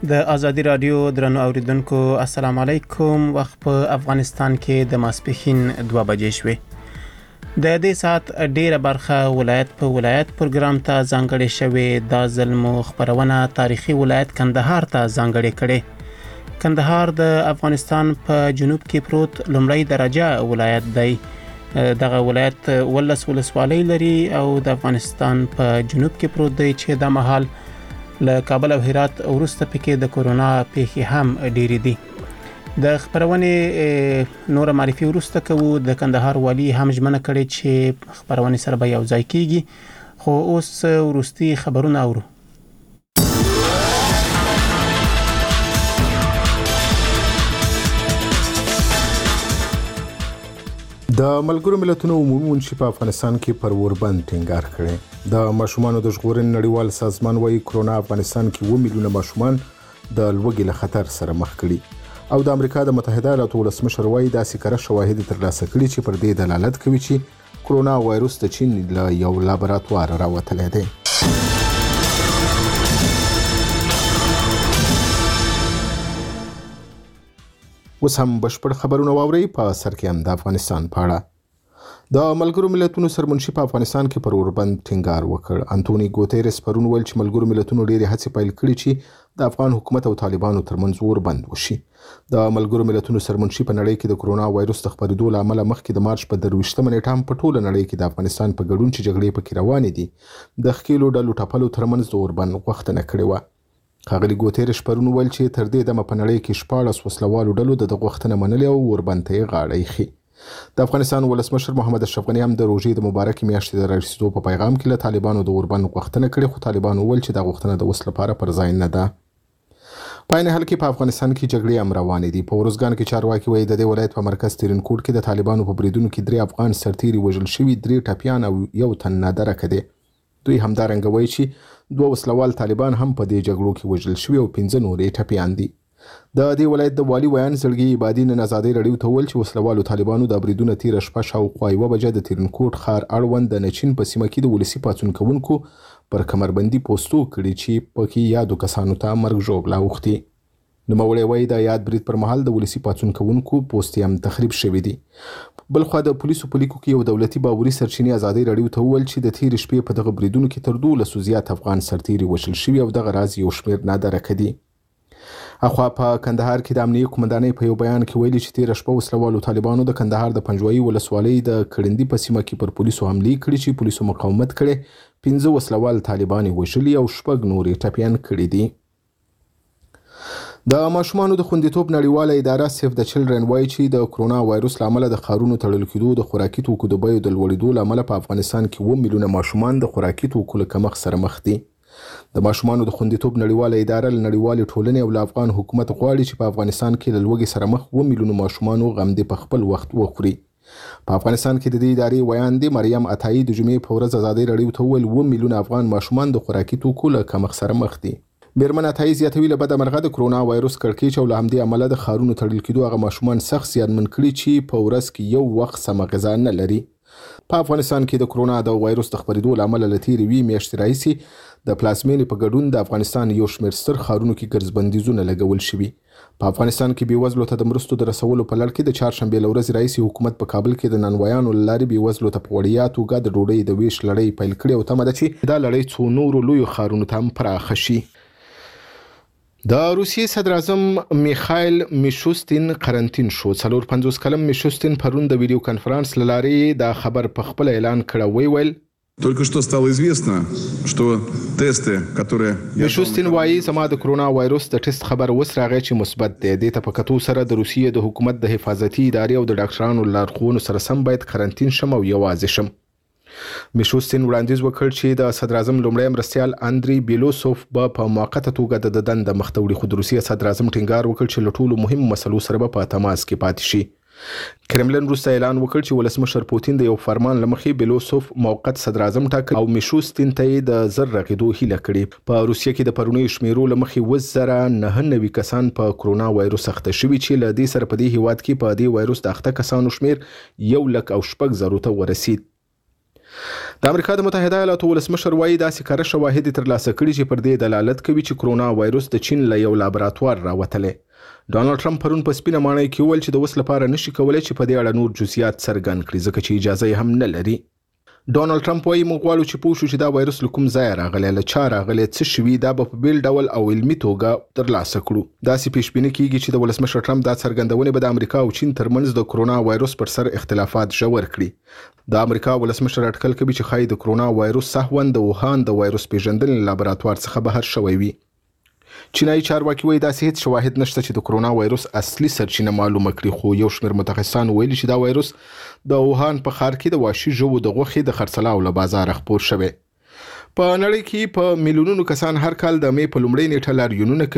د ازادي رادیو درنو اوریدونکو السلام علیکم. وخت په افغانستان کې د ماسپښین 2 بجې شوې. د دې سات ډیره برخه ولایت په ولایت پروګرام ته ځانګړې شوې. دا ځل مو خبرونه تاریخي ولایت کندهار ته ځانګړې کړې. کندهار د افغانستان په جنوب کې پروت لومړی درجه ولایت دی. دغه ولایت ولس ولسوالۍ لري او د افغانستان په جنوب کې پروت دی چې د مهال له کابل او هرات وروسته پکې د کورونا پیښې هم ډېرې دي. د خبرونې نور معرفي وروسته کوو. د کندهار والی هم ژمنه کړې چې خبرونې سره به یو ځای کیږي. خو اوس وروستي خبرونه اورو. د ملګرو ملتونو عمومي منشي په افغانستان کې پر اوربند ټینګار کړی. د ماشومانو د ژغورنې نړیوال سازمان وايي کرونا افغانستان کې 2 میلیونه ماشومان د لوږې له خطر سره مخ کړي او د امریکا د متحده ایالاتو ولسمشر وايي داسې کره شواهد ترلاسه کړي چې پر دې دلالت کوي چې کرونا وایروس د چین له یو لابراتوار راوتلی دی. اوس هم بشپړ خبرونه واورئ. په سر کې هم د افغانستان په اړه. د ملګرو ملتونو سرمنشي په افغانستان کې پر اوربند ټینګار وکړ. انټونی ګوتریس پرون ویل چې ملګرو ملتونو ډېرې هڅې پیل کړي چې د افغان حکومت او طالبانو ترمنځ اوربند وشي. د ملګرو ملتونو سرمنشي په نړۍ کې د کرونا وایروس د خپرېدو له امله مخکې د مارچ په 23 نیټه هم په ټوله نړۍ کې د افغانستان په ګډون چې جګړې پکې روانې دي د ښکېلو ډلو ټپلو ترمنځ د اوربند غوښتنه کړې وه. ښاغلي ګوتریش پرون ویل چې تر دې دمه په نړۍ کې 14 وسلوالو ډلو د غوښتنه منلې او اوربند ته یې غاړه ایښې. د افغانستان ولسمشر محمد اشرف غني هم د روژې د مبارکې میاشتې د رارسېدو په پیغام کې له طالبانو د اوربند غوښتنه کړې. خو طالبانو ویل چې دا غوښتنه د اوس لپاره پر ځای نه ده. په عین حال کې په افغانستان کې جګړې هم روانې دي. په ورزګان کې چارواکي وایي د دې ولایت په مرکز ترینکوټ کې د طالبانو په بریدونو کې 3 افغان سرتیري وژل شوي، 3 ټپیان او 1 تن نادرکه دي. دوی همدارنګه وایي چې 2 وسلوال طالبان هم په دې جګړو کې وژل شوي او 15 نورې ټپیان دي. د دې ولایت د والي ویان زړګي عبادي نن ازادۍ راډیو ته وویل چې وسلوالو طالبانو د بریدونه تېره شپه شاوخوا 1 بجه د ترینکوټ ښار اړوند د نچین په سیمه کې د ولسي پاڅون کوونکو پر کمربندي پوسټو کړي چې پکې یادو کسانو ته مرګ ژوبله اوښتي. نوموړی وایي د یاد برید پر مهال د ولسي پاڅون کوونکو پوستې هم تخریب شوي دي. بلخوا د پولیسو په لیکو کې یو دولتي باوري سرچینې ازادۍ راډیو ته وویل چې د تېرې شپې په دغه بریدونو کې تر 12 زیات افغان سرتیري وژل شوي او دغه راز یو شمېر نادرکه دي. اخوا په کندهار کې د امنیې قومندانۍ په یو بیان کې ویلي چې تېره شپه وسلوالو طالبانو د کندهار د پنجوایي ولسوالۍ د کړندي په سیمه کې پر پولیسو حملې کړي چې پولیسو مقاومت کړی. 15 وسلوال طالبان یې وژلي او 6 نورې ټپیان کړي دي. د ماشومانو د خوندیتوب نړیواله اداره سیف د چلډرن وایي چې د کرونا وایروس له امله د ښارونو تړل کېدو د خوراکي توکو د بیو د لوړېدو له امله په افغانستان کې 2 میلیونه ماشومان د خوراکي توکو له کمښت سره مخ دي. د ماشومانو د خوندیتوب نړیواله اداره له نړیوالې ټولنې او له افغان حکومت غواړي چې په افغانستان کې له لوږې سره مخ 2 میلیونه ماشومانو غمدې په خپل وخت وخوري. په افغانستان کې د دې ادارې ویان دی مریم عطایي د جمعې په ورځ ازادۍ راډیو ته وویل 2 میلیونه افغان ماشومان د خوراکي توکو له کمښت سره مخ دي. میرمن عطایي زیاتوي له بده مرغه د کرونا وایروس کړکېچ او له همدې امله د ښارونو تړل کېدو هغه ماشومان سخت زیانمن کړي چې په ورځ کې یو وخت سمه غذا نه لري. په افغانستان کې د کرونا د وایروس د خپرېدو له امله له تېرې 2 میاشتې راهیسې د پلازمینې په ګډون د افغانستان یو شمېر ستر ښارونو کې ګرځبندیزونه لګول شوي. په افغانستان کې بېوزلو ته د مرستو د رسولو په لړ کې د چهارشنبې له ورځې راهیسې حکومت په کابل کې د نانوایانو له لارې بېوزلو ته په وړیا توګه د ډوډۍ د ویش لړۍ پیل کړې او تمه ده چې دا لړۍ څو نورو لویو ښارونو ته هم پراخه شي. د روسیې صدر اعظم میخایل میشوستین قرنطین شو. 54 کلن میشوستین پرون د ویډیو کنفرانس له لارې دا خبر په خپل اعلان کړی ویل Только что стало известно, что тесты, которые... میشوستین وایي زما د کرونا وایروس د ټیسټ خبر اوس راغی چې مثبت دی. دې ته په کتو سره د روسیې د حکومت د حفاظتي ادارې او د ډاکټرانو لارښوونو سره سم باید قرنطین شم او یوازې شم. میشوستین وړاندیز وکړ چې د صدر اعظم لومړی مرستیال اندری بیلوسوف به په موقته توګه د دنده مخته وړي. خو د روسیې صدر اعظم ټینګار وکړ چې له ټولو مهمو مسلو سره به په تماس کې پاتې شي. کرملن وروسته اعلان وکړ چې ولسمشر پوتین د یو فرمان له مخې بیلوسوف موقت صدر اعظم ټاکل او میشوستین ته یې د زر رغېدو هیله کړې. په روسیې کې د پرونیو شمیرو له مخې 999 کسان په کرونا وایروس اخته شوي چې له دې سره په دې هیواد کې په دې وایروس د اخته کسانو شمیر 1,06,000 ته ورسید. د امریکا د متحده ایالاتو ولسمشر وایي داسې کره شواهد ترلاسه کړي چې پر دې دلالت کوي چې کرونا وایروس د چین له یو لابراتوار راوتلی. ډانلډ ټرمپ پرون په سپینه ماڼۍ کې وویل چې د اوس لپاره نشي کولی چې په دې اړه نور جزئیات څرګند کړي ځکه چې اجازه یې هم نه لري. ډانلډ ټرمپ وایي موږ غواړو چې پوه شو چې دا وایروس له کوم ځایه راغلی، له چا راغلی، څه شوي، دا به په بیل ډول او علمي توګه ترلاسه کړو. داسې پیشبیني کیږي چې د ولسمشر ټرمپ دا څرګندونې به د امریکا او چین ترمنځ د کرونا وایروس پر سر اختلافات ژور کړي. د امریکا ولسمشر اټکل کوي چې ښایي د کرونا وایروس سهوا د ووهان د وایروس پیژندنې لابراتوار څخه بهر شوی وي. چینایي چارواکي وایي داسې هیڅ شواهد نشته چې د کرونا وایروس اصلي سرچینه معلومه کړي، خو یو شمېر متخصصان ویلي چې دا وایروس د ووهان په ښار کې د وحشي ژوو د غوښې د خرڅلاو له بازاره خپور شوی. په نړۍ کې په میلیونونو کسان هر کال د مې په لومړۍ نیټه لاریونونه